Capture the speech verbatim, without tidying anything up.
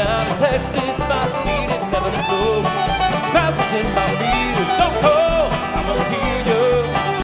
down to Texas, my speed it never slows.